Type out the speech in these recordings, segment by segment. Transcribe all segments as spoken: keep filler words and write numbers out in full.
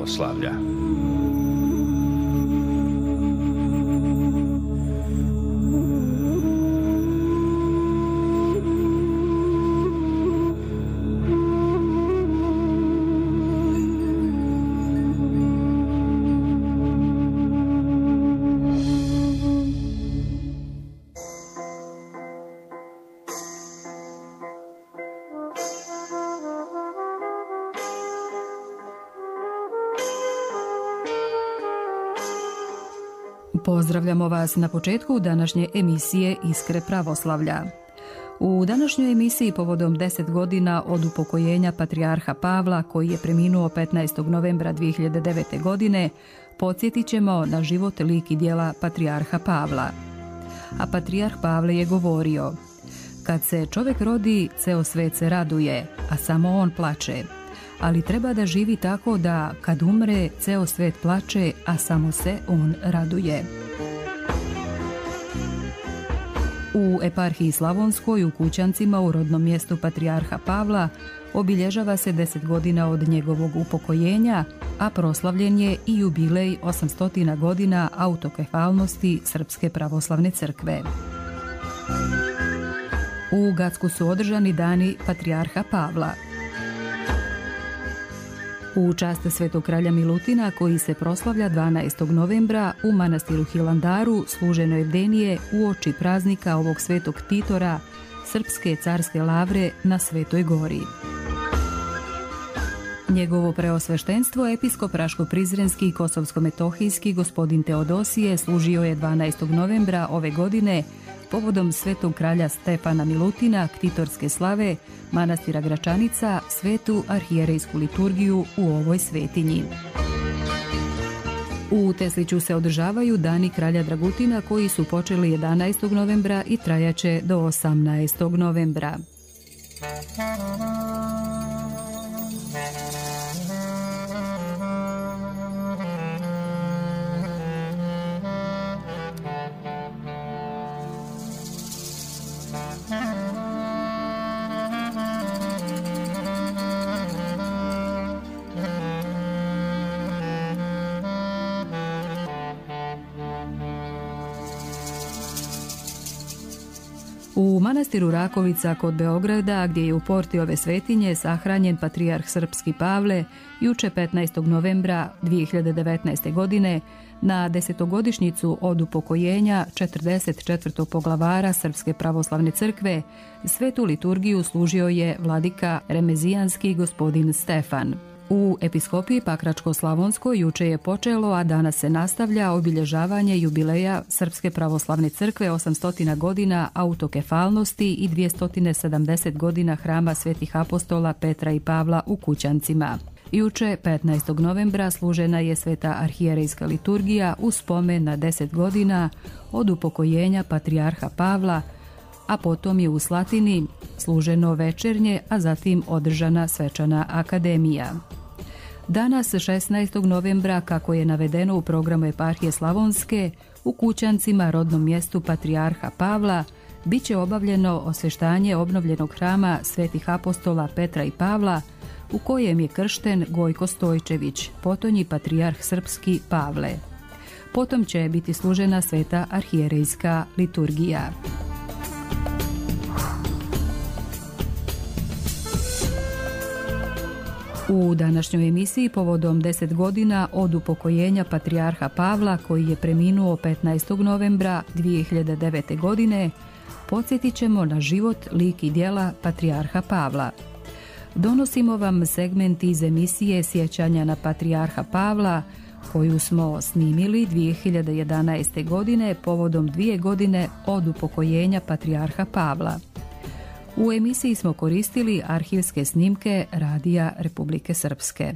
pravoslavlja. Pozdravljamo vas na početku današnje emisije Iskre pravoslavlja. U današnjoj emisiji povodom deset godina od upokojenja patrijarha Pavla, koji je preminuo petnaestog novembra dvije hiljade devete. godine, podsjetit ćemo na život, lik i djela patrijarha Pavla. A patrijarh Pavle je govorio: kad se čovjek rodi, ceo svet se raduje, a samo on plače. Ali treba da živi tako da kad umre, ceo svet plače, a samo se on raduje. U eparhiji Slavonskoj u Kućancima u rodnom mjestu patrijarha Pavla obilježava se deset godina od njegovog upokojenja, a proslavljen je i jubilej osamsto godina autokefalnosti Srpske pravoslavne crkve. U Gacku su održani dani patrijarha Pavla. U čast svetog kralja Milutina, koji se proslavlja dvanaestog novembra u manastiru Hilandaru, služeno je bdenije uoči praznika ovog svetog Titora, Srpske carske lavre na Svetoj gori. Njegovo preosveštenstvo, episkop Raško-Prizrenski i Kosovsko-metohijski gospodin Teodosije, služio je dvanaestog novembra ove godine povodom svetog kralja Stefana Milutina, ktitorske slave, manastira Gračanica, svetu arhijerejsku liturgiju u ovoj svetinji. U Tesliću se održavaju dani kralja Dragutina, koji su počeli jedanaestog novembra i trajaće do osamnaestog novembra. U manastiru Rakovica kod Beograda, gdje je u porti ove svetinje sahranjen patrijarh srpski Pavle, juče petnaestog novembra dvije hiljade devetnaeste. godine, na desetogodišnjicu od upokojenja četrdeset četvrtog poglavara Srpske pravoslavne crkve, svetu liturgiju služio je vladika remezijanski gospodin Stefan. U episkopiji Pakračko-Slavonskoj juče je počelo, a danas se nastavlja obilježavanje jubileja Srpske pravoslavne crkve osamsto godina autokefalnosti i dvjesto sedamdeset godina hrama svetih apostola Petra i Pavla u Kućancima. Juče, petnaestog novembra, služena je sveta arhijerejska liturgija u spomen na deset godina od upokojenja patrijarha Pavla, a potom je u Slatini služeno večernje, a zatim održana svečana akademija. Danas, šesnaestog novembra, kako je navedeno u programu eparhije Slavonske, u Kućancima, rodnom mjestu patrijarha Pavla, bit će obavljeno osveštanje obnovljenog hrama svetih apostola Petra i Pavla, u kojem je kršten Gojko Stojčević, potonji patrijarh srpski Pavle. Potom će biti služena sveta arhijerejska liturgija. U današnjoj emisiji povodom deset godina od upokojenja patrijarha Pavla, koji je preminuo petnaestog novembra dvije hiljade devete. godine, podsjetit ćemo na život, lik i djela patrijarha Pavla. Donosimo vam segment iz emisije Sjećanja na patrijarha Pavla, koju smo snimili dvije hiljade jedanaeste. godine povodom dvije godine od upokojenja patrijarha Pavla. U emisiji smo koristili arhivske snimke Radija Republike Srpske.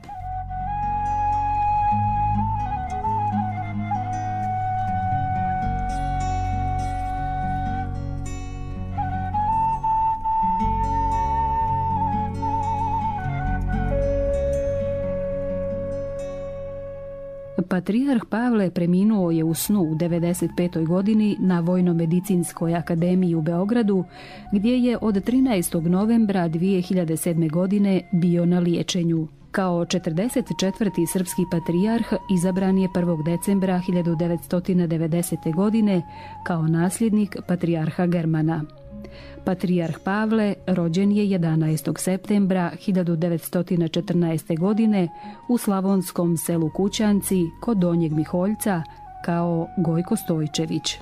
Patrijarh Pavle preminuo je u snu u devedeset petoj. godini na Vojno-medicinskoj akademiji u Beogradu, gdje je od trinaestog novembra dvije hiljade sedme. godine bio na liječenju. Kao četrdeset četvrti srpski patrijarh izabran je prvog decembra hiljadu devetsto devedesete. godine kao nasljednik patrijarha Germana. Patrijarh Pavle rođen je jedanaestog septembra hiljadu devetsto četrnaeste. godine u slavonskom selu Kućanci kod Donjeg Miholjca kao Gojko Stojčević.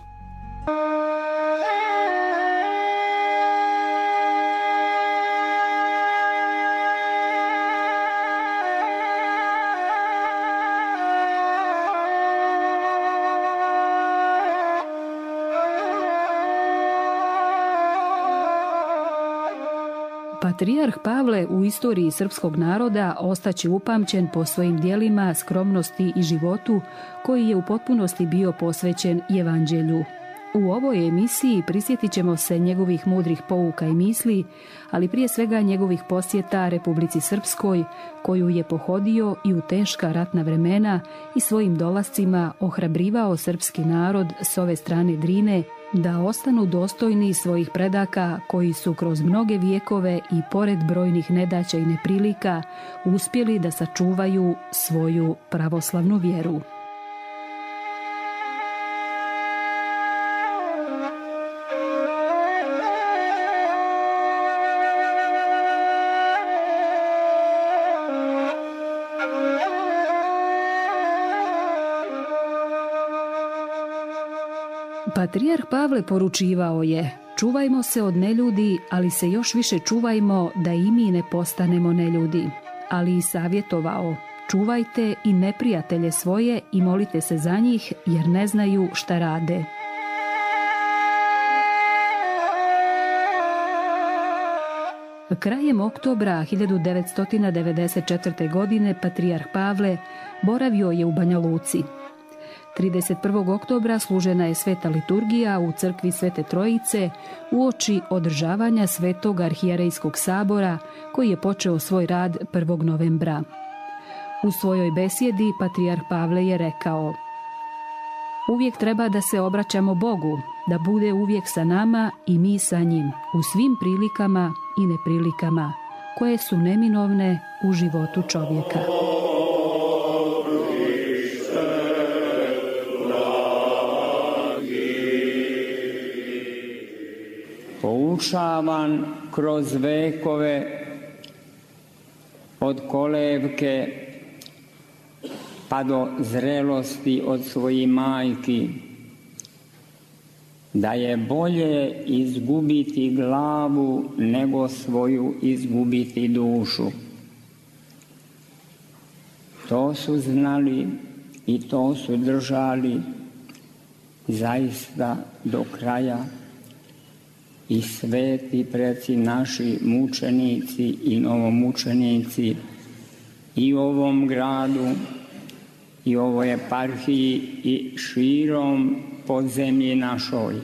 Patrijarh Pavle u istoriji srpskog naroda ostaće upamćen po svojim djelima, skromnosti i životu koji je u potpunosti bio posvećen Evanđelju. U ovoj emisiji prisjetit ćemo se njegovih mudrih pouka i misli, ali prije svega njegovih posjeta Republici Srpskoj, koju je pohodio i u teška ratna vremena i svojim dolascima ohrabrivao srpski narod s ove strane Drine da ostanu dostojni svojih predaka koji su kroz mnoge vijekove i pored brojnih nedaća i neprilika uspjeli da sačuvaju svoju pravoslavnu vjeru. Patrijarh Pavle poručivao je: čuvajmo se od neljudi, ali se još više čuvajmo da i mi ne postanemo neljudi. Ali i savjetovao: čuvajte i neprijatelje svoje i molite se za njih, jer ne znaju šta rade. Krajem oktobra hiljadu devetsto devedeset četvrte. godine patrijarh Pavle boravio je u Banja Luci. trideset prvog oktobra služena je sveta liturgija u crkvi Svete Trojice uoči održavanja Svetog arhijerejskog sabora koji je počeo svoj rad prvog novembra. U svojoj besjedi patrijarh Pavle je rekao: uvijek treba da se obraćamo Bogu, da bude uvijek sa nama i mi sa njim, u svim prilikama i neprilikama, koje su neminovne u životu čovjeka. Poučavan kroz vekove od kolevke pa do zrelosti od svojih majki, da je bolje izgubiti glavu nego svoju izgubiti dušu. To su znali i to su držali zaista do kraja i sveti preci naši mučenici i novomučenici i u ovom gradu i u ovoj eparhiji i širom po zemlji našoj.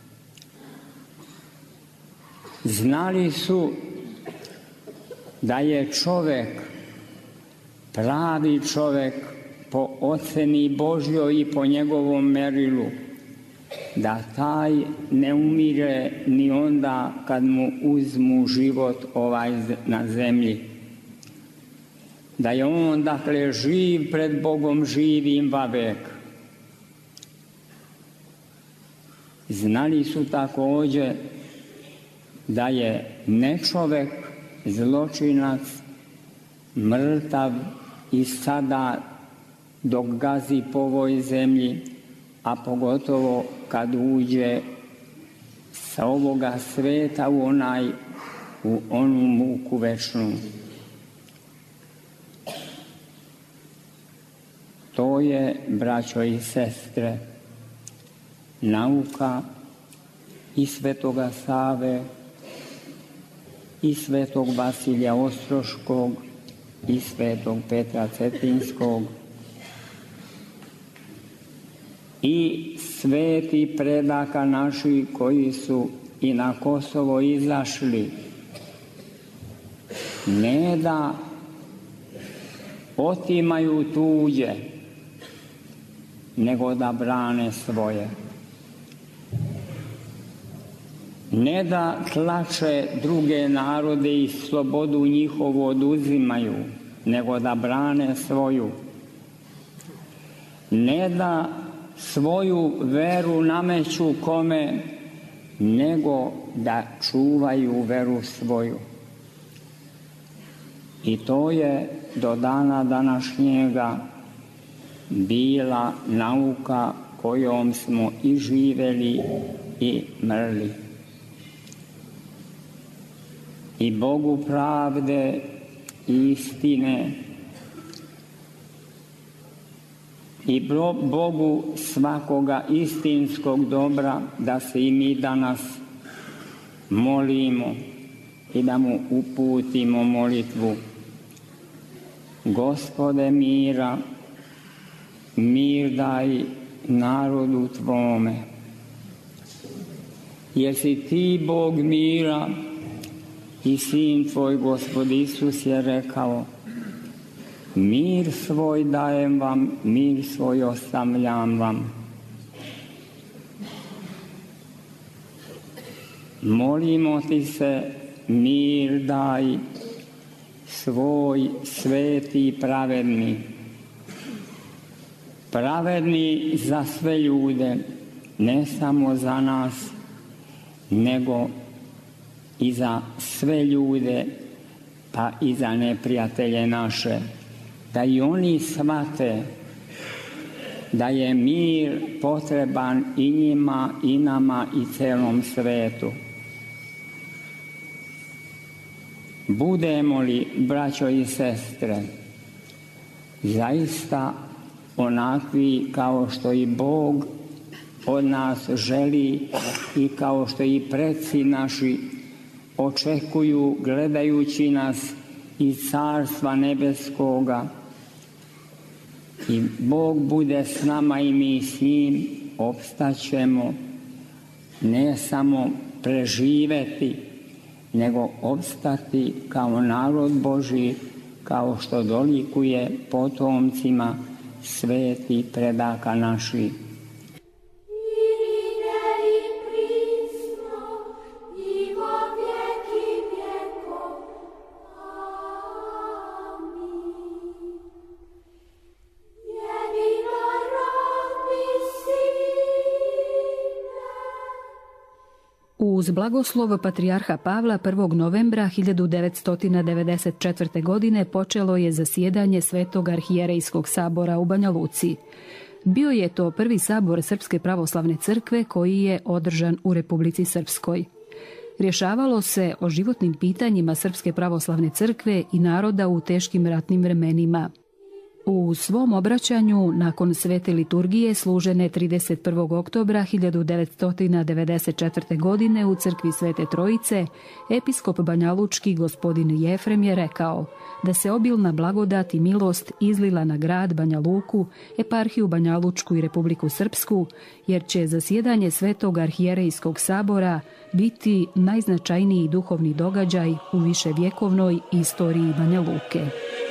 Znali su da je čovjek, pravi čovjek po oceni Božjoj i po njegovom merilu, da taj ne umire ni onda kad mu uzmu život ovaj na zemlji. Da je on, dakle, živ pred Bogom živim vavek. Znali su također da je nečovek, zločinac, mrtav i sada dok gazi po ovoj zemlji, a pogotovo kad uđe sa ovoga sveta u onaj, u onu muku večnu. To je, braćo i sestre, nauka i svetoga Save, i svetog Vasilija Ostroškog, i svetog Petra Cetinskog, i sveti predaka naši koji su i na Kosovo izašli, ne da otimaju tuđe, nego da brane svoje. Ne da tlače druge narode i slobodu njihovu oduzimaju, nego da brane svoju. Ne da svoju veru nameću kome, nego da čuvaju veru svoju. I to je do dana današnjega bila nauka kojom smo i živeli i mrli. I Bogu pravde i istine i Bogu svakoga istinskog dobra da se i mi danas molimo i da mu uputimo molitvu. Gospode mira, mir daj narodu tvome. Jer si ti Bog mira i Sin tvoj Gospod Isus je rekao: mir svoj dajem vam, mir svoj ostavljam vam. Molimo ti se, mir daj svoj sveti i pravedni. Pravedni za sve ljude, ne samo za nas, nego i za sve ljude, pa i za neprijatelje naše. Da i oni shvate da je mir potreban i njima, i nama, i celom svetu. Budemo li, braćo i sestre, zaista onakvi kao što i Bog od nas želi i kao što i preci naši očekuju gledajući nas iz Carstva nebeskoga, i Bog bude s nama i mi s njim, opstaćemo, ne samo preživeti, nego opstati kao narod Božji, kao što dolikuje potomcima svetih predaka naših. Uz blagoslov patrijarha Pavla prvog novembra hiljadu devetsto devedeset četvrte. godine počelo je zasjedanje Svetog arhijerejskog sabora u Banja Luci. Bio je to prvi sabor Srpske pravoslavne crkve koji je održan u Republici Srpskoj. Rješavalo se o životnim pitanjima Srpske pravoslavne crkve i naroda u teškim ratnim vremenima. U svom obraćanju nakon svete liturgije služene trideset prvog oktobra hiljadu devetsto devedeset četvrte. godine u crkvi Svete Trojice, episkop banjalučki gospodin Jefrem je rekao da se obilna blagodat i milost izlila na grad Banja Luku, eparhiju Banjalučku i Republiku Srpsku, jer će zasjedanje Svetog arhijerejskog sabora biti najznačajniji duhovni događaj u viševjekovnoj istoriji Banja Luke.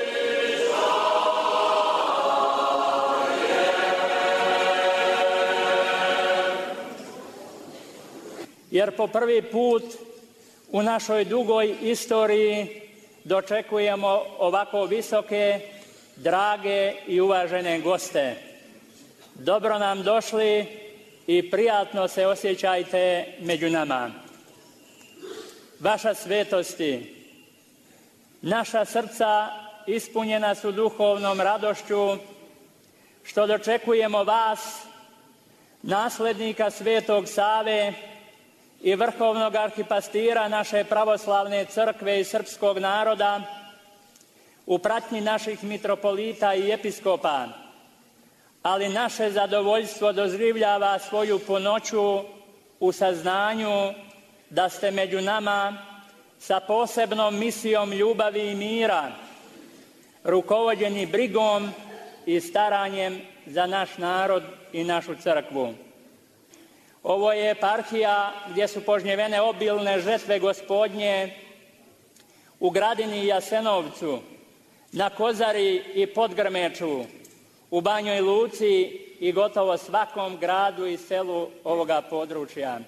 Jer po prvi put u našoj dugoj istoriji dočekujemo ovako visoke, drage i uvažene goste. Dobro nam došli i prijatno se osjećajte među nama. Vaša svetosti, naša srca ispunjena su duhovnom radošću što dočekujemo vas, naslednika Svetog Save i vrhovnog arhipastira naše pravoslavne crkve i srpskog naroda, u pratnji naših mitropolita i episkopa, ali naše zadovoljstvo doživljava svoju punoću u saznanju da ste među nama sa posebnom misijom ljubavi i mira, rukovođeni brigom i staranjem za naš narod i našu crkvu. Ovo je eparhija gdje su požnjevene obilne žetve Gospodnje u Gradini i Jasenovcu, na Kozari i Podgrmeču, u Banjoj Luci i gotovo svakom gradu i selu ovoga područja.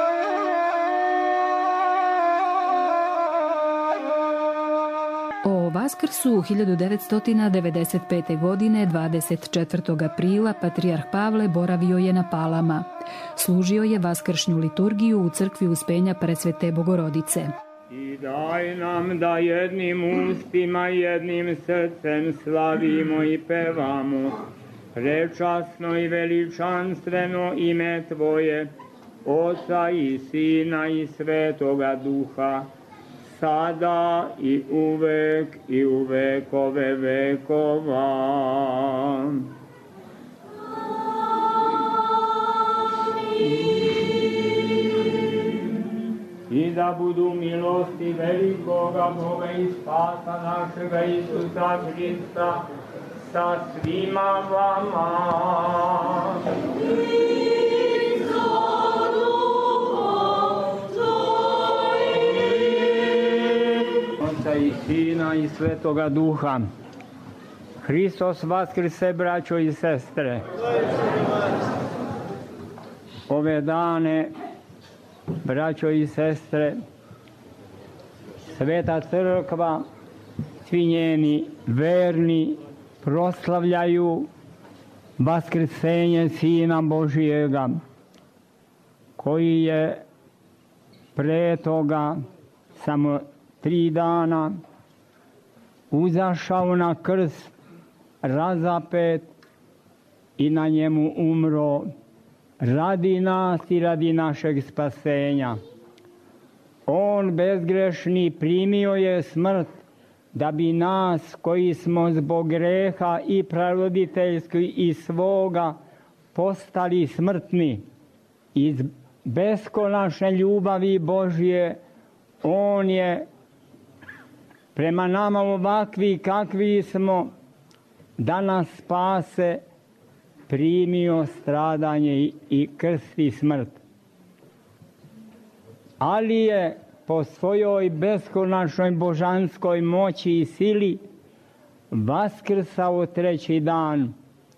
O Vaskrsu hiljadu devetsto devedeset pete. godine dvadeset četvrtog aprila patrijarh Pavle boravio je na Palama. Služio je vaskršnju liturgiju u crkvi Uspenja Presvete Bogorodice. I daj nam da jednim ustima, jednim srcem slavimo i pevamo prečasno i veličanstveno ime Tvoje, Oca i Sina i Svetoga Duha, sada i uvek i u vekove vekova. I da budu milosti velikoga Boga i spasa našega Isusa Hrista sa svima vama. Oca i Sina i Svetoga Duha. Hristos vaskrse, braćo i sestre. Ove dane, braćo i sestre, Sveta Crkva, svi njeni verni proslavljaju vaskrsenje Sina Božijega, koji je pre toga samo tri dana uzašao na krst, razapet i na njemu umro radi nas i radi našeg spasenja. On bezgrešni primio je smrt da bi nas koji smo zbog greha i praroditeljski i svoga postali smrtni. Iz beskonačne ljubavi Božje on je prema nama ovakvi kakvi smo da nas spase primio stradanje i krst i smrt. Ali je po svojoj beskonačnoj božanskoj moći i sili vaskrsao treći dan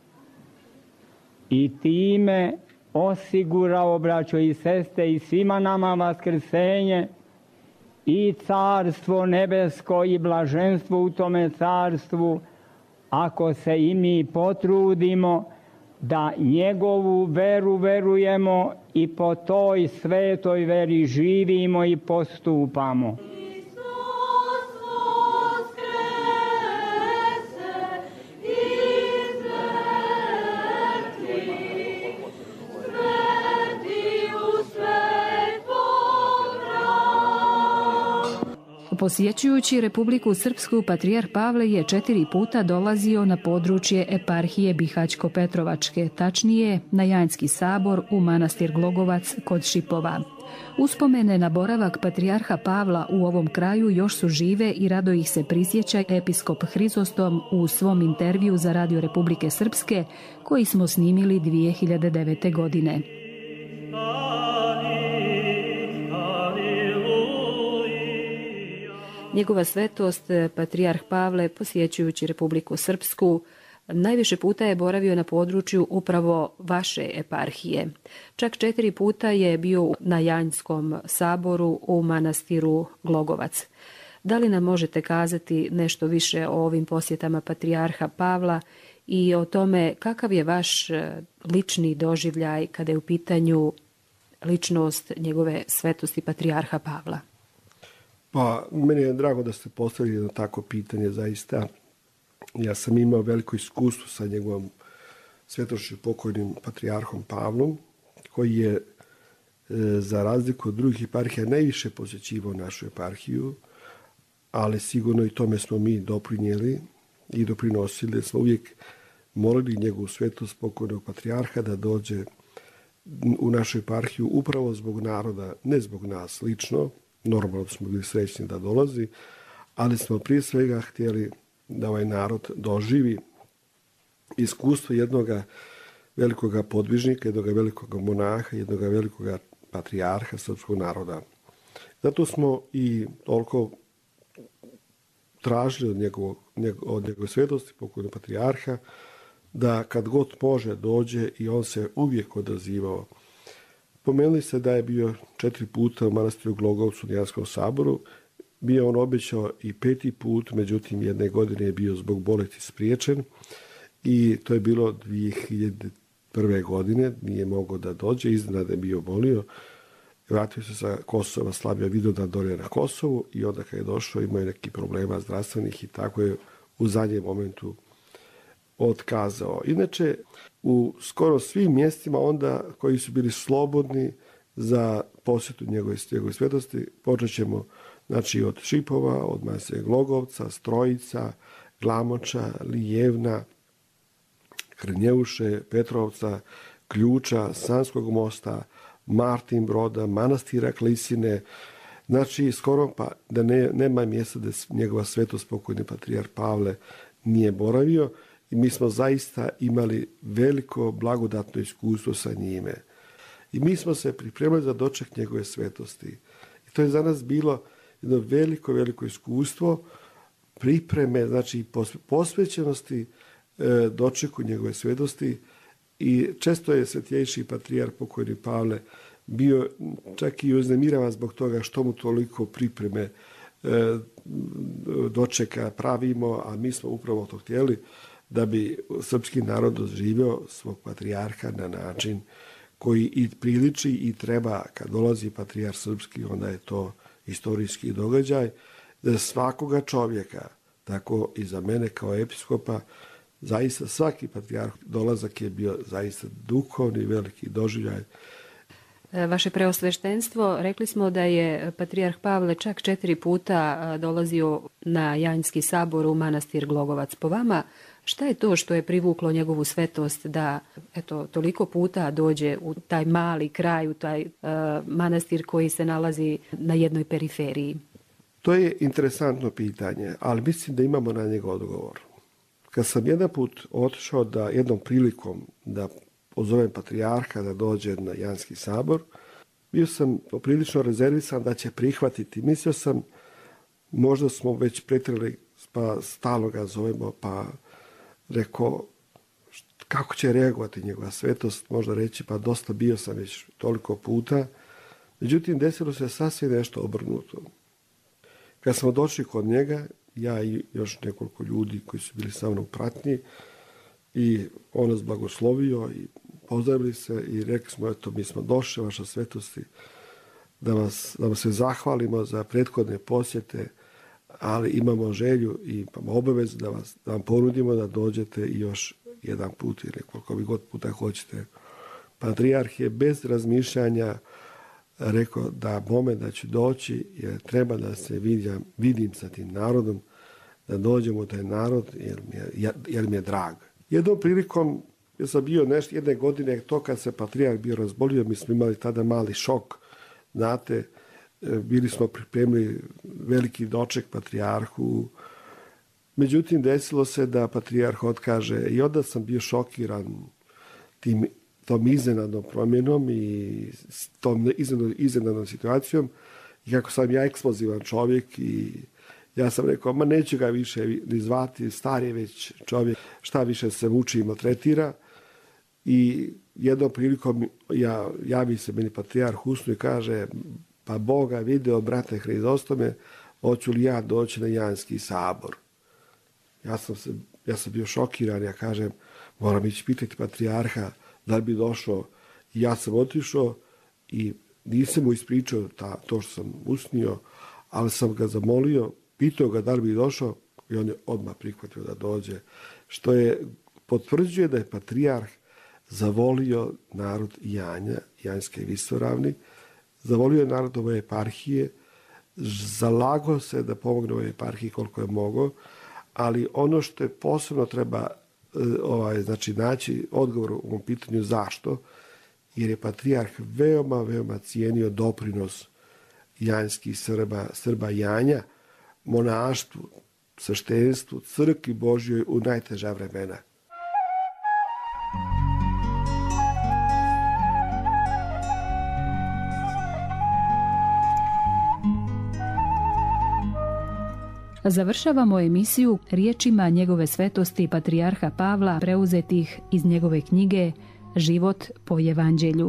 i time osigurao, braćo i sestre, i svima nama vaskrsenje i carstvo nebesko i blaženstvo u tome carstvu, ako se i mi potrudimo da njegovu veru verujemo i po toj svetoj veri živimo i postupamo. Posjećujući Republiku Srpsku, patrijarh Pavle je četiri puta dolazio na područje eparhije Bihaćko-Petrovačke, tačnije na Janjski sabor u manastir Glogovac kod Šipova. Uspomene na boravak patrijarha Pavla u ovom kraju još su žive i rado ih se prisjeća episkop Hrizostom u svom intervju za Radio Republike Srpske, koji smo snimili dvije hiljade devete. godine. Njegova svetost, patrijarh Pavle, posjećujući Republiku Srpsku, najviše puta je boravio na području upravo vaše eparhije. Čak četiri puta je bio na Janjskom saboru u manastiru Glogovac. Da li nam možete kazati nešto više o ovim posjetama patrijarha Pavla i o tome kakav je vaš lični doživljaj kada je u pitanju ličnost njegove svetosti patrijarha Pavla? Pa, meni je drago da ste postavili jedno tako pitanje, zaista. Ja sam imao veliko iskustvo sa njegovom svetošću pokojnim patrijarhom Pavlom, koji je, za razliku od drugih eparhija, najviše posjećivao našu eparhiju, ali sigurno i tome smo mi doprinijeli i doprinosili. Smo uvijek molili njegovu svetost pokojnog patrijarha da dođe u našu eparhiju upravo zbog naroda, ne zbog nas lično. Normalno smo bili srećni da dolazi, ali smo prije svega htjeli da ovaj narod doživi iskustvo jednog velikog podvižnika, jednog velikog monaha, jednog velikog patrijarha srpskog naroda. Zato smo i toliko tražili od, njegovog, od njegove svetosti, pokojnog patrijarha, da kad god može dođe, i on se uvijek odazivao. Pomenuli se da je bio četiri puta u manastiru Glogovcu u Janskom saboru. bio on obećao i peti put, međutim jedne godine je bio zbog bolesti spriječen i to je bilo dvije hiljade prve. godine, nije mogao da dođe, iznenada je bio bolio. Vratio se sa Kosova, slabio Vidovdan dolje na Kosovu i onda kad je došao imao je neki problema zdravstvenih i tako je u zadnjem momentu otkazao. Inače, u skoro svim mjestima onda koji su bili slobodni za posjetu njegove, njegove svetosti, počet ćemo znači, od Šipova, od Masije Glogovca, Strojica, Glamoča, Lijevna, Hrnjeuše, Petrovca, Ključa, Sanskog mosta, Martin Broda, manastira Klisine, znači skoro pa da ne, nema mjesta da njegova svetost pokojni patrijarh Pavle nije boravio i mi smo zaista imali veliko blagodatno iskustvo sa njime. I mi smo se pripremili za doček njegove svetosti. I to je za nas bilo jedno veliko, veliko iskustvo pripreme, znači posvećenosti e, dočeku njegove svetosti. I često je svetjejši patrijarh pokojni Pavle bio čak i uznemiravan zbog toga što mu toliko pripreme e, dočeka pravimo, a mi smo upravo to htjeli da bi srpski narod doživio svog patrijarha na način koji i priliči i treba kad dolazi patrijarh srpski, onda je to istorijski događaj za svakoga čovjeka, tako i za mene kao episkopa. Zaista svaki patrijarh dolazak je bio zaista duhovni veliki doživljaj. Vaše preosveštenstvo, rekli smo da je patrijarh Pavle čak četiri puta dolazio na Janjski sabor u manastir Glogovac. Po vama, šta je to što je privuklo njegovu svetost da eto, toliko puta dođe u taj mali kraj, u taj uh, manastir koji se nalazi na jednoj periferiji? To je interesantno pitanje, ali mislim da imamo na njega odgovor. Kad sam jedan put otišao da jednom prilikom da pozovem patrijarha da dođe na Janski sabor, bio sam poprilično rezervisan da će prihvatiti. Mislio sam, možda smo već pretrali, pa stalno ga zovemo, pa rekao, kako će reagovati njegova svetost, možda reći, pa dosta bio sam već toliko puta. Međutim, desilo se sasvim nešto obrnuto. Kad smo došli kod njega, ja i još nekoliko ljudi koji su bili sa mnom u pratnji, i on nas blagoslovio i pozdravili se i rekli smo, eto, mi smo došli, vaša svetosti, da, vas, da vam se zahvalimo za prethodne posjete, ali imamo želju i imamo obavezu da, vas, da vam ponudimo da dođete još jedan put ili koliko vi god puta hoćete. Patrijarh je bez razmišljanja rekao da moment da ću doći jer treba da se vidim, vidim sa tim narodom, da dođemo u taj narod jer mi je, jer mi je drag. Jednom prilikom, ja sam bio nešto jedne godine, to kad se patrijarh bio razbolio, mi smo imali tada mali šok, znate, bili smo pripremili veliki doček patrijarhu, međutim desilo se da patrijarh otkaže i onda sam bio šokiran tim, tom iznenadnom promjenom i tom iznenadnom situacijom i kako sam ja eksplozivan čovjek i ja sam rekao, ma neću ga više ni zvati, star je već čovjek, šta više se muči i maltretira. I jednom prilikom ja, javi se meni patrijarh usnu i kaže, pa Boga video, brate Hrizostome, hoću li ja doći na Janski sabor. Ja sam, se, ja sam bio šokiran, ja kažem, moram ići pitati patrijarha da li bi došao. I ja sam otišao i nisam mu ispričao ta, to što sam usnio, ali sam ga zamolio, pitao ga da li bi došao i on je odmah prihvatio da dođe. Što je potvrđuje da je patrijarh zavolio narod Janja, Janjske visoravni, zavolio je narod ove eparhije, zalagao se da pomogne ovoj eparhiji koliko je mogao, ali ono što je posebno treba ovaj, znači, naći odgovor u ovom pitanju zašto, jer je patrijarh veoma, veoma cijenio doprinos janjskih Srba, Srba Janja, monaštvu, sveštenstvu, crkvi Božjoj u najteža vremena. Završavamo emisiju riječima njegove svetosti patrijarha Pavla preuzetih iz njegove knjige Život po evanđelju.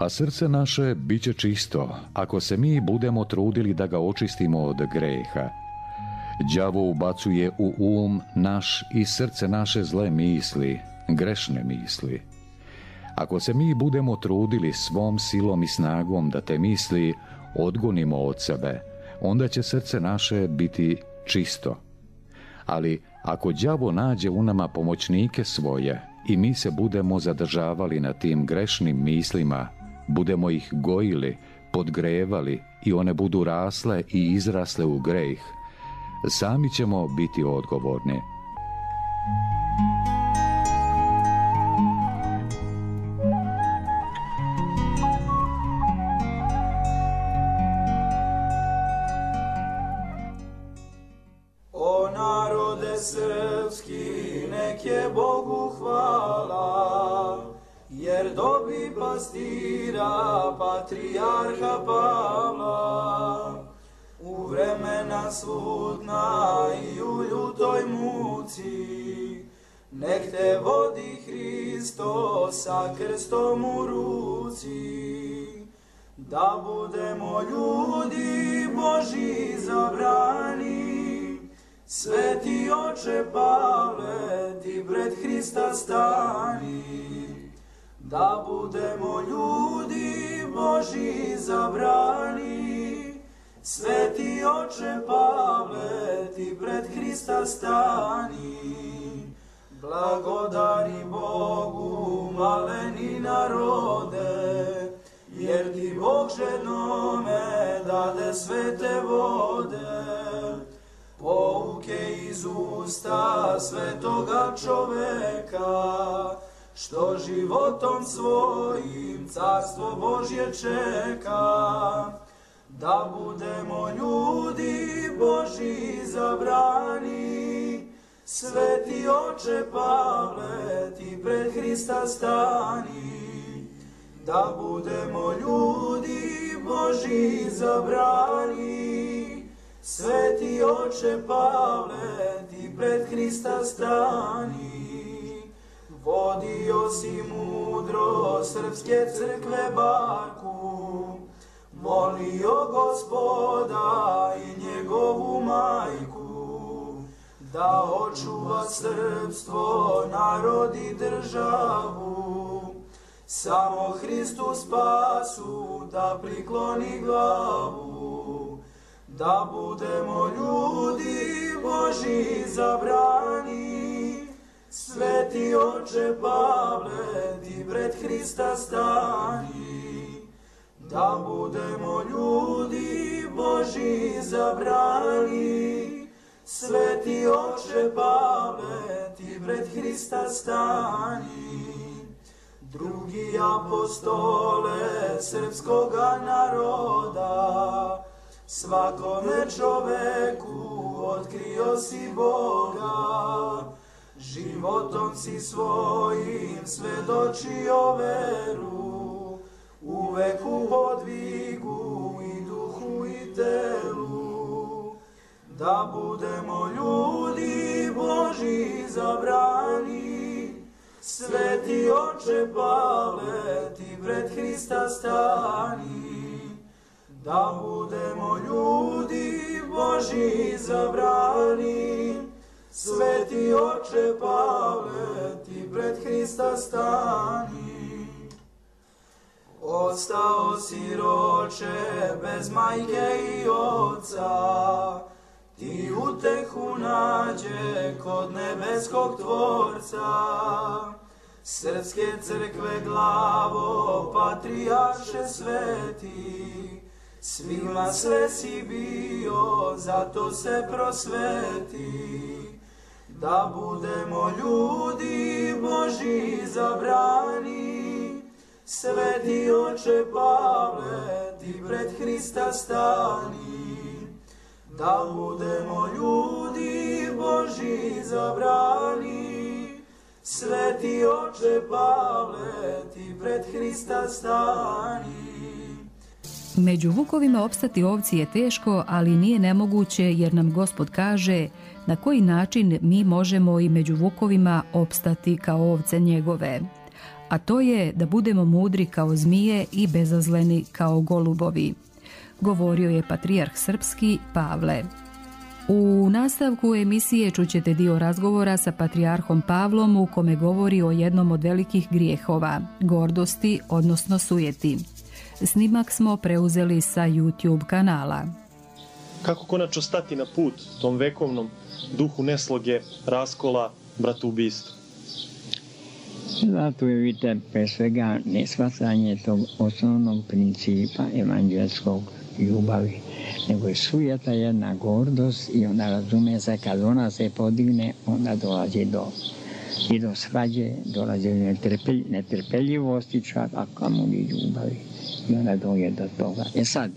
A srce naše bit će čisto, ako se mi budemo trudili da ga očistimo od greha. Đavo ubacuje u um naš i srce naše zle misli, grešne misli. Ako se mi budemo trudili svom silom i snagom da te misli odgonimo od sebe, onda će srce naše biti čisto. Ali ako đavo nađe u nama pomoćnike svoje i mi se budemo zadržavali na tim grešnim mislima, budemo ih gojili, podgrevali i one budu rasle i izrasle u greh, sami ćemo biti odgovorni. O narode srpski, nek je Bogu hvala, jer dobi pastira patrijarha Pavla. U vremena smutna i u ljutoj muci, nek te vodi Hristo sa krstom u ruci. Da budemo ljudi Božji zabrani, sveti oče Pavle, ti pred Hrista stani. Da budemo ljudi Božji zabrani, sveti oče Pavle, ti pred Hrista stani. Blagodari Bogu, maleni narode, jer ti Bog žednome dade svete vode. Pouke iz usta svetoga čoveka, što životom svojim carstvo Božje čeka. Da budemo ljudi Božji zabrani, sveti oče Pavle, ti pred Hrista stani. Da budemo ljudi Božji zabrani, sveti oče Pavle, ti pred Hrista stani. Vodio si mudro srpske crkve barku, molio Gospoda i njegovu majku, da očuva srpstvo, narod i državu, samo Hristu spasu da prikloni glavu. Da budemo ljudi Božji zabrani, sveti oče Pavle, ti pred Hrista stani. Da budemo ljudi Božji zabrani, sveti oče Pavle, ti pred Hrista stani. Drugi apostole srpskoga naroda, svakome čoveku otkrio si Boga. Životom si svojim svedočio veru, uvek u podvigu i duhu i telu. Da budemo ljudi Božji zabrani, sveti oče Pavle, ti pred Hrista stani. Da budemo ljudi Božji zabrani, sveti oče Pavle, ti pred Hrista stani. Ostao siroče bez majke i oca, ti utehu nađe kod nebeskog Tvorca. Srpske crkve glavo, patrijarše sveti, svima sve si bio, zato se prosveti. Da budemo ljudi Božji zabrani, sveti oče Pavle, ti pred Hrista stani. Da budemo ljudi Božji zabrani, sveti oče Pavle, ti pred Hrista stani. Među vukovima opstati ovci je teško, ali nije nemoguće, jer nam Gospod kaže na koji način mi možemo i među vukovima opstati kao ovce njegove. a to je da budemo mudri kao zmije i bezazleni kao golubovi, govorio je patrijarh srpski Pavle. U nastavku emisije čućete dio razgovora sa patrijarhom Pavlom u kome govori o jednom od velikih grijehova, gordosti, odnosno sujeti. Snimak smo preuzeli sa YouTube kanala. Kako konačno stati na put tom vekovnom duhu nesloge, raskola, bratoubistva? Zato je, vidite, pre svega neshvatanje tog osnovnog principa evanđelskog ljubavi, nego je sujeta jedna gordost i onda razume se kad ona se podigne, onda dolazi do i do svađe, dolazi do netrpelj, netrpeljivosti čak, a kamoli ljubavi. I onda dođe do toga. E sad,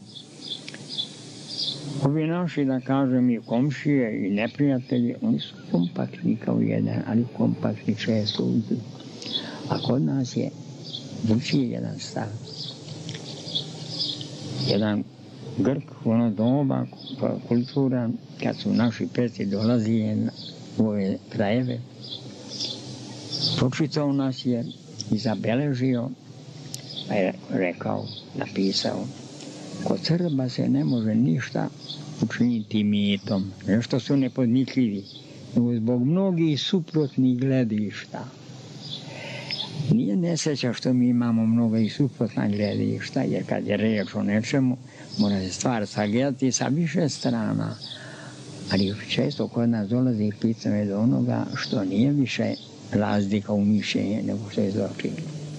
ovi naši, da kažem, i komšije i neprijatelji, oni su kompaktni kao jedan, ali kompaktni često uđu. A kod nas je drugčiji jedan stav. Jedan Grk u ono doba, kulturan, kad su naši preci dolazili u ove krajeve, pročitao nas je i zabeležio, pa je rekao, napisao, kod Srba se ne može ništa učiniti mitom, nešto su nepodmitljivi, nego zbog mnogih suprotnih gledišta. Nije nesreća što mi imamo mnogo i suprotna gledišta, jer kad je reč o nečemu, mora se stvar sagledati sa više strana, ali često kod nas dolazi pitanje do onoga što nije više razlika u mišljenje, nego što je zločin.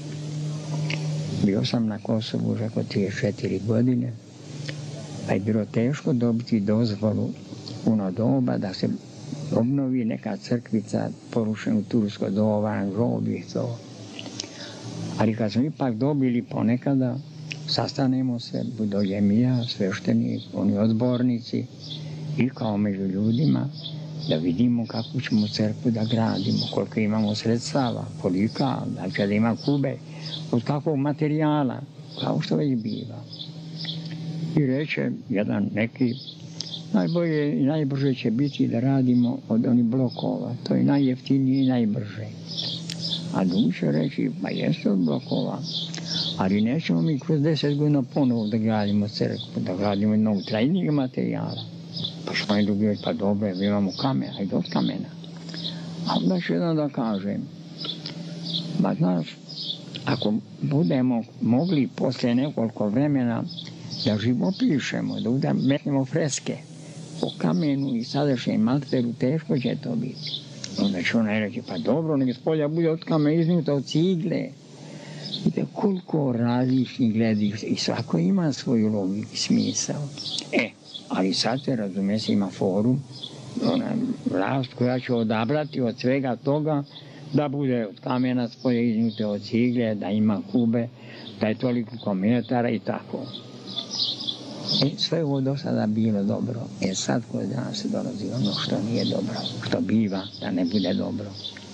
Bio sam na Kosovu už oko trideset četiri godine, pa je bilo teško dobiti dozvolu u ono doba da se obnovi neka crkvica porušena u tursko doba, grobi to. Ali kad smo ipak dobili ponekada, sastanemo se, dođem i ja, sveštenik, oni odbornici i kao među ljudima da vidimo kako ćemo crkvu da gradimo, koliko imamo sredstava, kolika, da će da ima kube, od kakvog materijala, kao što već biva. I reče jedan neki, najbolje i najbrže će biti da radimo od onih blokova, to je najjeftinije i najbrže. A drugi će reći, pa jeste od blokova, ali nećemo mi kroz deset godina ponovo da gradimo crkvu, da gradimo jednog trajnijeg materijala. Pa što je drugi, pa dobro, mi imamo kamen, ajde od kamena. A onda ću jedan da kažem, ba znaš, ako budemo mogli posle nekoliko vremena da živopišemo, da metnemo freske po kamenu i sadašnjem malteru, teško će to biti. Onda će ona reći, pa dobro, nek spolja bude od kamena iznuta od cigle. Vidite koliko različnih gledišta i svako ima svoju logiku i smisao. E, ali sad se razume se ima forum, ona vlast koja će odabrati od svega toga da bude od kamena spolja iznute od cigle, da ima kube, da je toliko metara i tako. E, sve ovo do sada bilo dobro. E sad kod nas dolazi ono što nije dobro, što biva da ne bude dobro.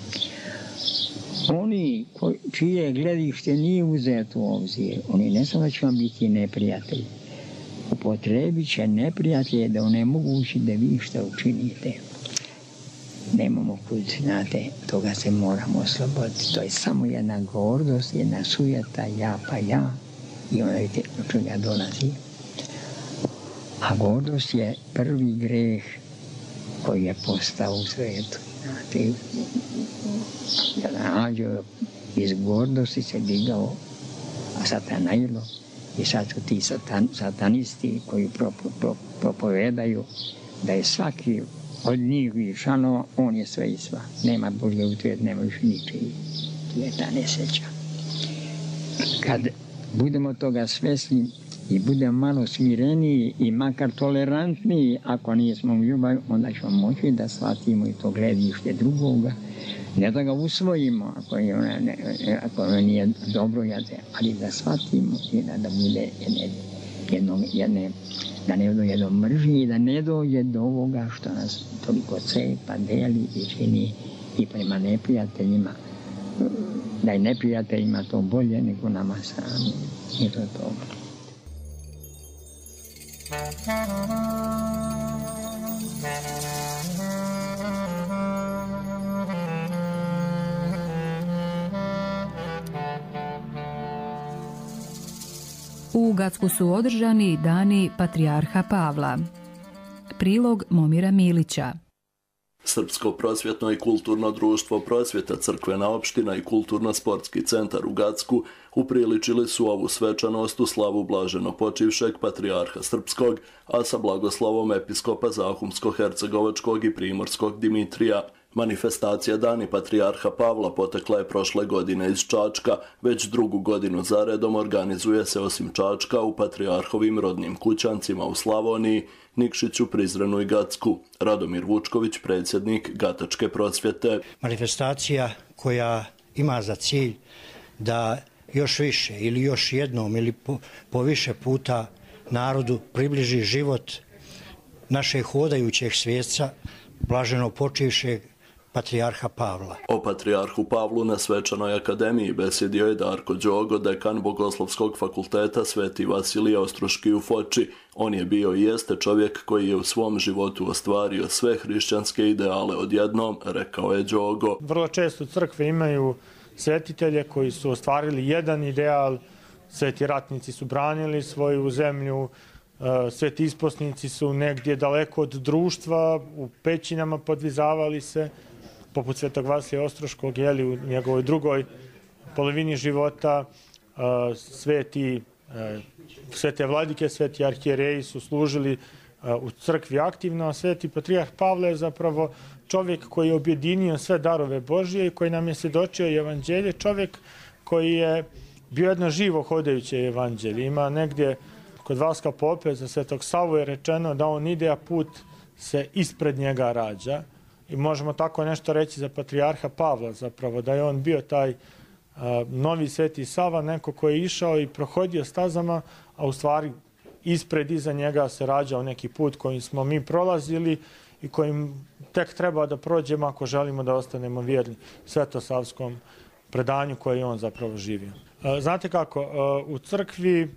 Oni koji, čije gledište nije uzeto u obzir, oni ne samo da će vam biti neprijatelji, upotrebit će neprijatelje da onemogući da vi što učinite. Nemamo kud, znate, toga se moramo osloboditi. To je samo jedna gordost, jedna sujeta, ja pa ja, i onda vidite od čega dolazi. A gordost je prvi greh koji je postao u svijetu. Znate, jedan anđeo iz gordosti se digao, a satanajlo, i sad su ti satan, satanisti koji propo, pro, propovedaju da je svaki od njih i šanova, on je sve i sva. Nema Božje utvet, nema više ničiji. To je ta nesreća. Kad budemo toga svesni i budemo malo smireniji i makar tolerantniji, ako nismo u ljubavi, onda ćemo moći da shvatimo i to gledište drugoga. Ne da ga usvojimo, ako, je ona, ne, ako ona nije dobro, ali da shvatimo i da, da bude jedne, jedno, jedne, da ne dođe do mržnje i da ne dođe do ovoga što nas toliko cepa, deli i čini i prema neprijateljima. Da je neprijateljima to bolje nego nama sami. I to je to. U Gacku su održani dani Patrijarha Pavla. Prilog Momira Milića. Srpsko prosvjetno i kulturno društvo Prosvjeta, crkvena opština i kulturno-sportski centar u Gacku upriličili su ovu svečanost u slavu blaženo počivšeg patrijarha srpskog, a sa blagoslovom episkopa Zahumsko-hercegovačkog i primorskog Dimitrija. Manifestacija Dani Patrijarha Pavla potekla je prošle godine iz Čačka, već drugu godinu zaredom organizuje se osim Čačka u patrijarhovim rodnim kućancima u Slavoniji, Nikšiću, Prizrenu i Gacku. Radomir Vučković, predsjednik Gatačke prosvjete. Manifestacija koja ima za cilj da još više ili još jednom ili po, po više puta narodu približi život našeg hodajućeg svjetca, blaženo počivšeg Patrijarha Pavla. O Patrijarhu Pavlu na Svečanoj akademiji besjedio je Darko Đogo, dekan Bogoslovskog fakulteta Sveti Vasilije Ostroški u Foči. On je bio i jeste čovjek koji je u svom životu ostvario sve hrišćanske ideale odjednom, rekao je Đogo. Vrlo često crkve imaju svetitelje koji su ostvarili jedan ideal, sveti ratnici su branili svoju zemlju, sveti isposnici su negdje daleko od društva, u pećinama podvizavali se, poput svetog Vasilija Ostroškog, jeli u njegovoj drugoj polovini života, sveti, svete vladike, sveti arhijereji su služili u crkvi aktivno, a sveti Patrijarh Pavle je zapravo čovjek koji je objedinio sve darove Božije i koji nam je svjedočio evanđelje, čovjek koji je bio jedno živo hodajuće evanđelje. Ima negdje kod Vaska Pope za svetog Savu je rečeno da on ide, a put se ispred njega rađa. I možemo tako nešto reći za Patrijarha Pavla, zapravo da je on bio taj a, novi sveti Sava, neko koji je išao i prohodio stazama, a u stvari ispred iza njega se rađao neki put kojim smo mi prolazili i kojim tek treba da prođemo ako želimo da ostanemo vjerni svetosavskom predanju koje je on zapravo živio. A, znate kako, a, u crkvi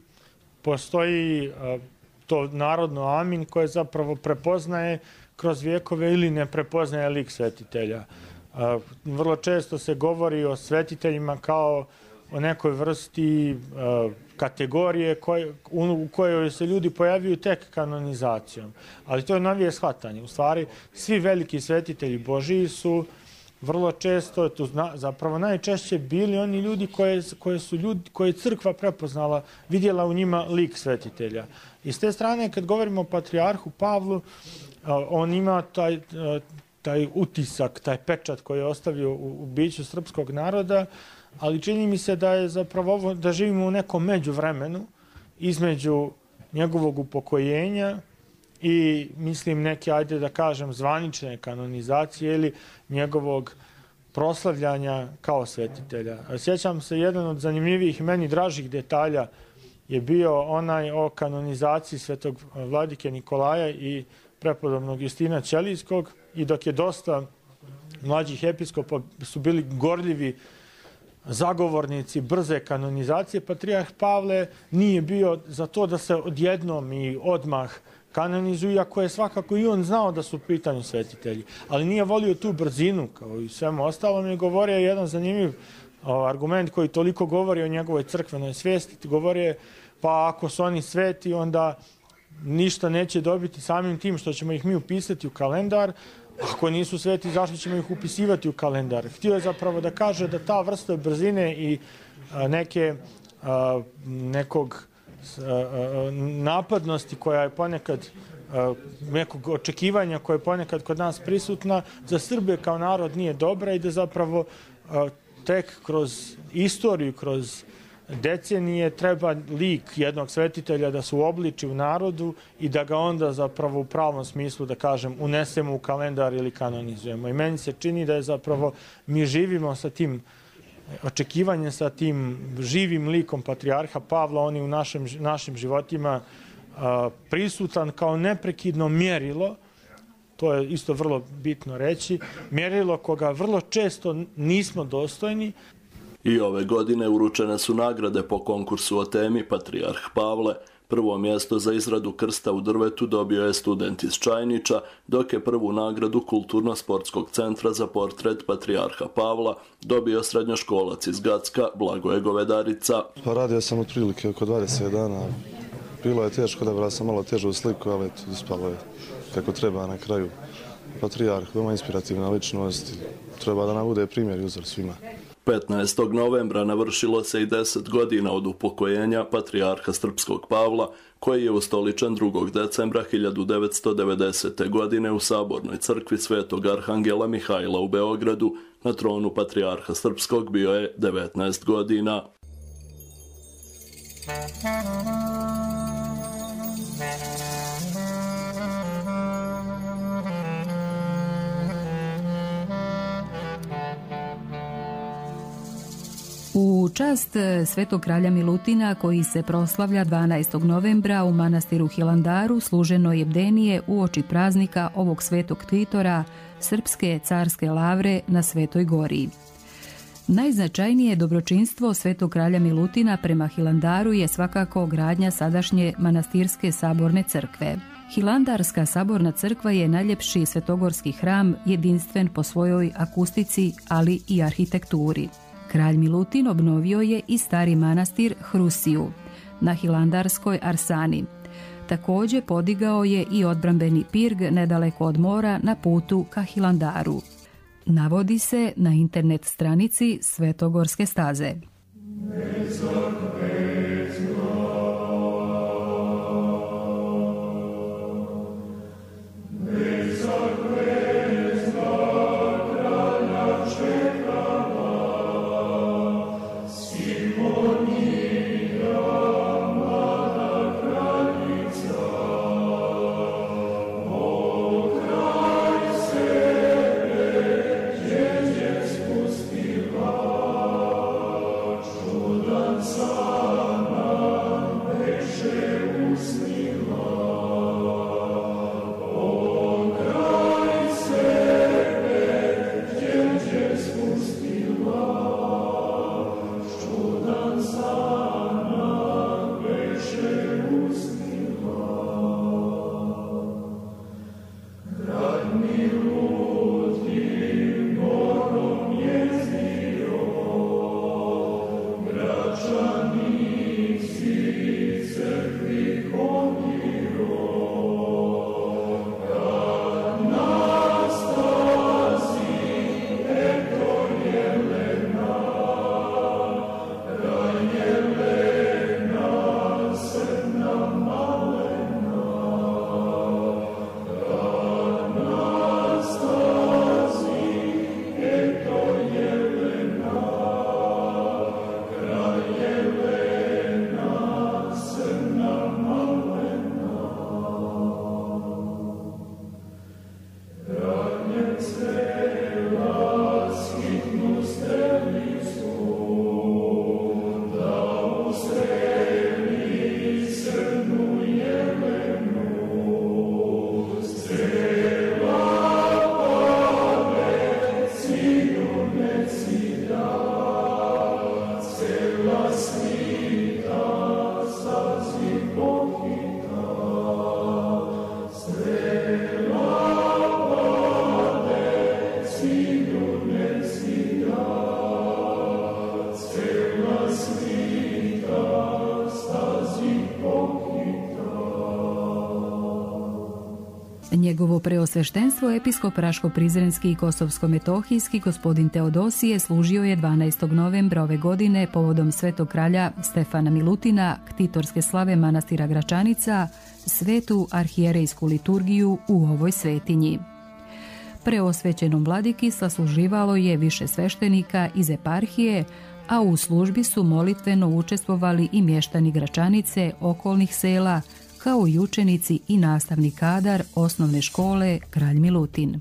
postoji a, to narodno amin koje zapravo prepoznaje kroz vijekove ili ne prepoznaje lik svetitelja. Vrlo često se govori o svetiteljima kao o nekoj vrsti kategorije u kojoj se ljudi pojavljuju tek kanonizacijom. Ali to je novije shvatanje. U stvari, svi veliki svetitelji Božiji su vrlo često, zapravo najčešće bili oni ljudi koje, koje su ljudi, koje je crkva prepoznala, vidjela u njima lik svetitelja. I s te strane, kad govorimo o Patrijarhu Pavlu, on ima taj, taj utisak, taj pečat koji je ostavio u, u biću srpskog naroda, ali čini mi se da je zapravo ovo, da živimo u nekom međuvremenu između njegovog upokojenja i, mislim, neke, ajde da kažem, zvanične kanonizacije ili njegovog proslavljanja kao svetitelja. Sjećam se, jedan od zanimljivih meni dražih detalja je bio onaj o kanonizaciji svetog vladike Nikolaja i prepodobnog Justina Ćelijskog, i dok je dosta mlađih episkopa su bili gorljivi zagovornici brze kanonizacije, Patrijarh Pavle nije bio za to da se odjednom i odmah kanonizuju, iako je svakako i on znao da su u pitanju svetitelji. Ali nije volio tu brzinu, kao i svemu ostalom, i govorio je jedan zanimljiv argument koji toliko govori o njegovoj crkvenoj svijesti. Govori je, pa ako su oni sveti, onda ništa neće dobiti samim tim što ćemo ih mi upisati u kalendar. Ako nisu sveti, zašto ćemo ih upisivati u kalendar? Htio je zapravo da kaže da ta vrsta brzine i a, neke a, nekog a, napadnosti koja je ponekad, a, nekog očekivanja koja je ponekad kod nas prisutna, za Srbe kao narod nije dobra i da zapravo a, tek kroz istoriju, kroz decenije treba lik jednog svetitelja da se uobliči u narodu i da ga onda zapravo u pravom smislu, da kažem, unesemo u kalendar ili kanonizujemo. I meni se čini da je zapravo mi živimo sa tim očekivanjem, sa tim živim likom Patrijarha Pavla, on je u našem, našim životima a, prisutan kao neprekidno mjerilo, to je isto vrlo bitno reći, mjerilo koga vrlo često nismo dostojni. I ove godine uručene su nagrade po konkursu o temi Patrijarh Pavle. Prvo mjesto za izradu krsta u drvetu dobio je student iz Čajnića, dok je prvu nagradu Kulturno-sportskog centra za portret Patrijarha Pavla dobio srednjoškolac iz Gacka Blagoje Govedarica. Pa radio sam otprilike oko dvadeset dana. Bilo je teško, odabrao sam malo težu sliku, ali ispalo je kako treba na kraju. Patrijarh, veoma inspirativna ličnost, treba da nam bude primjer i uzor svima. petnaestog novembra navršilo se i deset godina od upokojenja Patrijarha Srpskog Pavla, koji je ustoličen drugog decembra hiljadu devetsto devedesete. godine u Sabornoj crkvi Svetog Arhangela Mihajla u Beogradu. Na tronu Patrijarha Srpskog bio je devetnaest godina. U čast Svetog kralja Milutina, koji se proslavlja dvanaestog novembra u manastiru Hilandaru, služeno je bdenije uoči praznika ovog svetog ktitora Srpske carske lavre na Svetoj gori. Najznačajnije dobročinstvo Svetog kralja Milutina prema Hilandaru je svakako gradnja sadašnje manastirske saborne crkve. Hilandarska saborna crkva je najljepši svetogorski hram, jedinstven po svojoj akustici, ali i arhitekturi. Kralj Milutin obnovio je i stari manastir Hrusiju na Hilandarskoj arsani. Također podigao je i odbrambeni pirg nedaleko od mora na putu ka Hilandaru. Navodi se na internet stranici Svetogorske staze. Njegovo preosveštenstvo episkop Raško-Prizrenski i Kosovsko-Metohijski gospodin Teodosije služio je dvanaestog novembra ove godine povodom svetog kralja Stefana Milutina, ktitorske slave manastira Gračanica, svetu arhijerejsku liturgiju u ovoj svetinji. Preosvećenom vladiki sasluživalo je više sveštenika iz eparhije, a u službi su molitveno učestvovali i mještani Gračanice, okolnih sela, kao i učenici i nastavni kadar osnovne škole Kralj Milutin.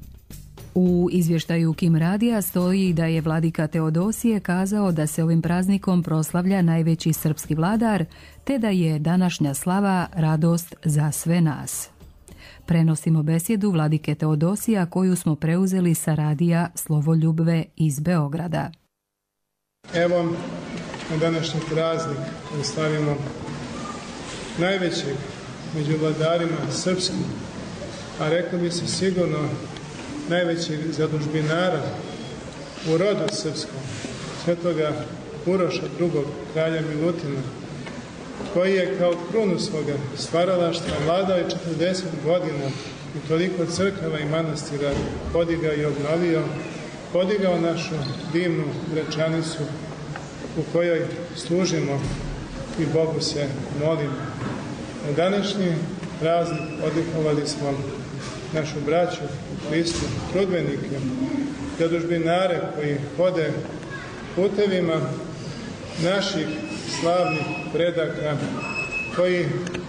U izvještaju Kim radija stoji da je vladika Teodosije kazao da se ovim praznikom proslavlja najveći srpski vladar, te da je današnja slava radost za sve nas. Prenosimo besjedu vladike Teodosija koju smo preuzeli sa radija Slovoljubve iz Beograda. Evo, na današnji praznik slavimo najvećeg među vladarima srpskim, a reklo bi se sigurno najvećeg zadužbinara u rodu srpskom, svetoga Uroša drugog, kralja Milutina, koji je kao krunu svoga stvaralaštva vladao je četrdeset godina i toliko crkava i manastira podigao i obnovio, podigao našu divnu Gračanicu u kojoj služimo i Bogu se molimo. Na današnji praznik odlikovali smo našu braću u Hristu, trudbenike, zadužbinare koji hode putevima naših slavnih predaka, koji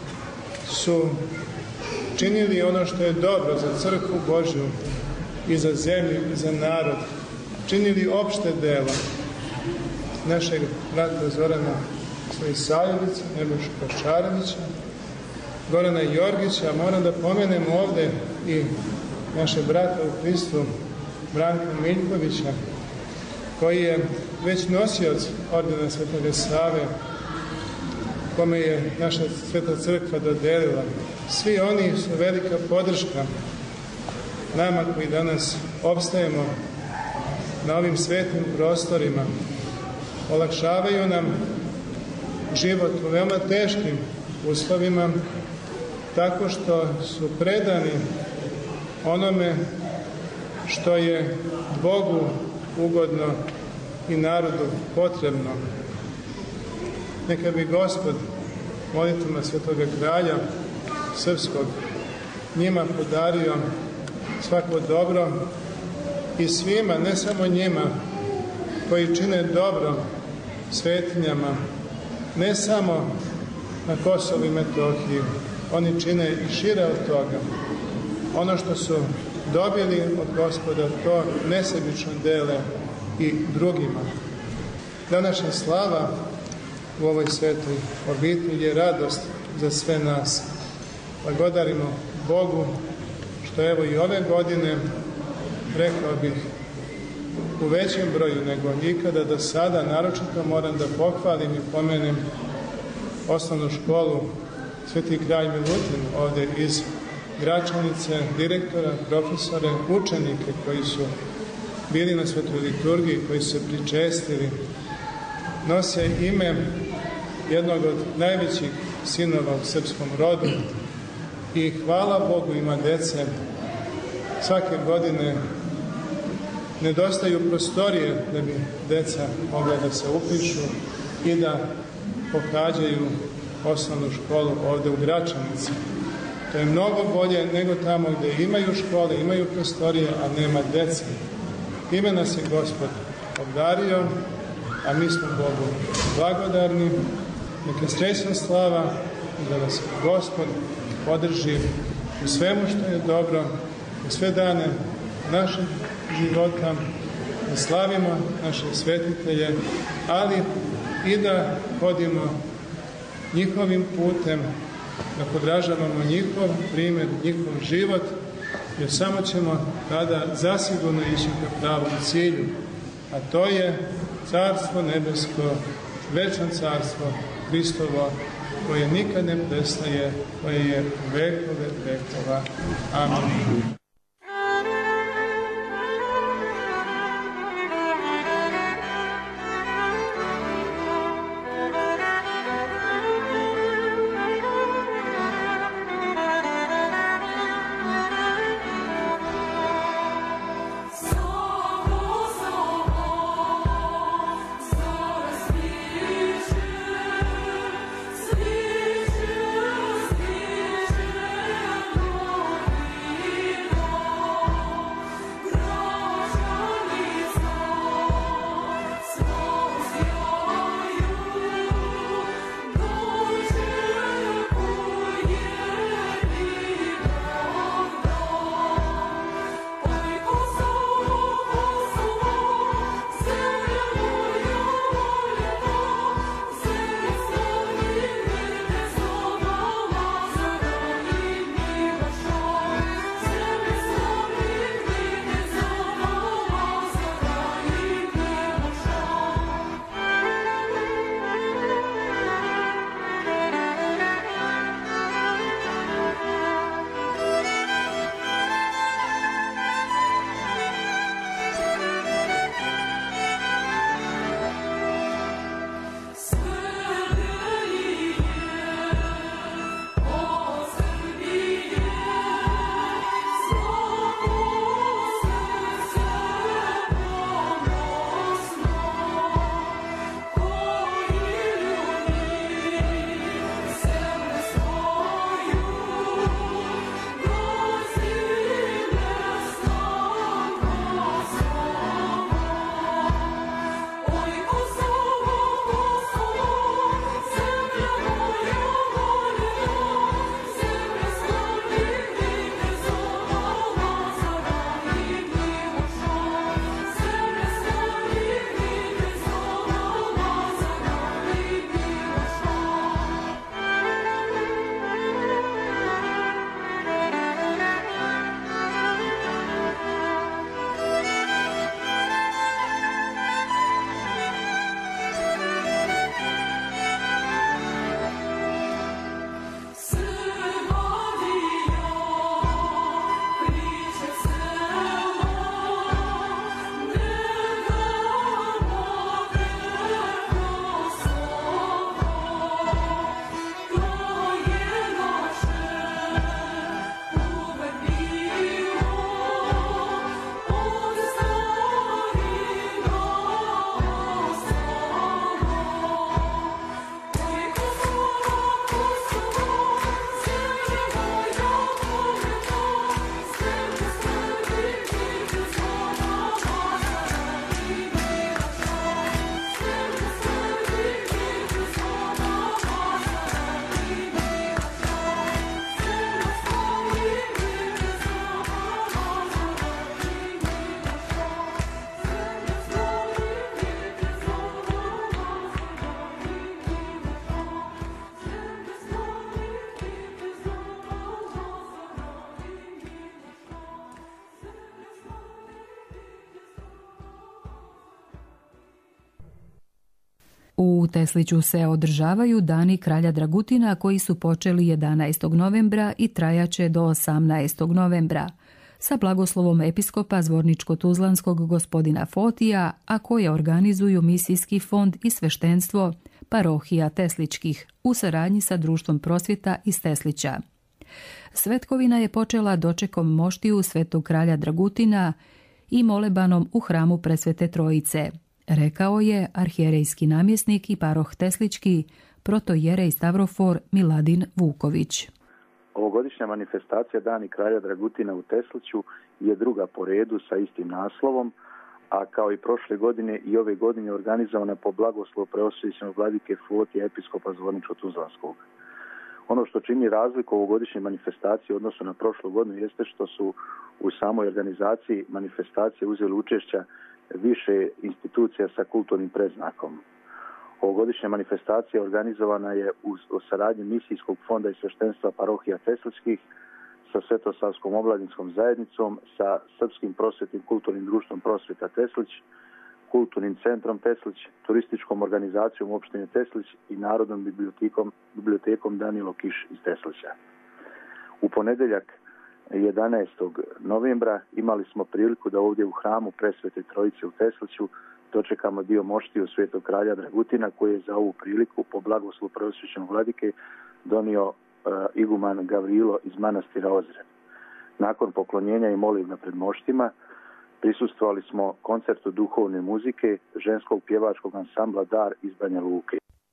su činili ono što je dobro za crkvu Božju i za zemlju i za narod, činili opšte delo našeg brata Zorana Svojsajevića, Nebojša Šarevića, Gorana Jorgića. Moram da pomenem ovde i naše brata u Hristu, Branka Miljkovića, koji je već nosioc ordena Svetoga Save, kome je naša Sveta Crkva dodelila. Svi oni su velika podrška nama koji danas opstajemo na ovim svetim prostorima. Olakšavaju nam život u veoma teškim uslovima, tako što su predani onome što je Bogu ugodno i narodu potrebno. Neka bi Gospod molitvama Svetoga kralja srpskog njima podario svako dobro i svima, ne samo njima, koji čine dobro svetinjama, ne samo na Kosovu i Metohiji, oni čine i šire od toga. Ono što su dobili od Gospoda, to nesebično dele i drugima. Današnja slava u ovoj svetoj obitelji je radost za sve nas. Blagodarimo Bogu što evo i ove godine, rekao bih, u većem broju nego ikada do sada, naročito moram da pohvalim i pomenem osnovnu školu Sveti kralj Milutin ovde iz Gračanice, direktora, profesore, učenike koji su bili na svetoj liturgiji, koji su se pričestili, nose ime jednog od najvećih sinova u srpskom rodu i hvala Bogu ima dece. Svake godine nedostaju prostorije da bi deca mogla da se upišu i da pohađaju osnovnu školu ovde u Gračanici. To je mnogo bolje nego tamo gde imaju škole, imaju prostorije, a nema dece. Time nas je Gospod obdario, a mi smo Bogu blagodarni. Neka srećna slava da nas Gospod podrži u svemu što je dobro, u sve dane našeg života, da slavimo naše svetitelje, ali i da hodimo njihovim putem, da podražavamo njihov primjer, njihov život, jer samo ćemo tada zasigurno ići ka pravom cilju, a to je Carstvo nebesko, večno carstvo Hristovo, koje nikad ne prestaje, koje je vekove vekova. Amin. Sweet U Tesliću se održavaju Dani kralja Dragutina koji su počeli jedanaestog novembra i trajaće do osamnaestog novembra, sa blagoslovom episkopa Zvorničko-Tuzlanskog gospodina Fotija, a koje organizuju misijski fond i sveštenstvo parohija Tesličkih u saradnji sa Društvom prosvjeta iz Teslića. Svetkovina je počela dočekom moštiju Svetog kralja Dragutina i molebanom u hramu Presvete Trojice, rekao je arhijerejski namjesnik i paroh Teslički, protojerej Stavrofor Miladin Vuković. Ovogodišnja manifestacija Dani kralja Dragutina u Tesliću je druga po redu sa istim naslovom, a kao i prošle godine i ove godine organizovana po blagoslovu preosvećenog vladike Fotija episkopa Zvorničko-Tuzlanskog. Ono što čini razliku ovogodišnje manifestacije u odnosu na prošlu godinu jeste što su u samoj organizaciji manifestacije uzeli učešća više institucija sa kulturnim predznakom. Ovogodišnja manifestacija organizovana je u saradnji misijskog fonda i sveštenstva parohija Tesličkih sa Svetosavskom omladinskom zajednicom, sa Srpskim prosvjetnim kulturnim društvom Prosvjeta Teslić, Kulturnim centrom Teslić, turističkom organizacijom opštine Teslić i Narodnom bibliotekom, bibliotekom Danilo Kiš iz Teslića. U ponedeljak jedanaestog novembra imali smo priliku da ovdje u hramu Presvete Trojice u Tesliću dočekamo dio moštiju Svetog kralja Dragutina koji je za ovu priliku po blagoslovu preosvećenog vladike donio uh, iguman Gavrilo iz manastira Ozren. Nakon poklonjenja i molitva pred moštima prisustvovali smo koncertu duhovne muzike ženskog pjevačkog ansambla Dar iz Banja Luke.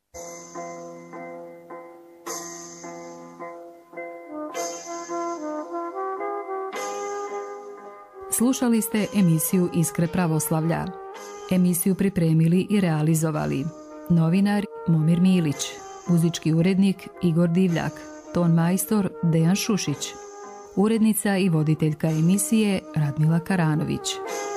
Slušali ste emisiju Iskre pravoslavlja. Emisiju pripremili i realizovali novinar Momir Milić, muzički urednik Igor Divljak, ton majstor Dejan Šušić, urednica i voditeljka emisije Radmila Karanović.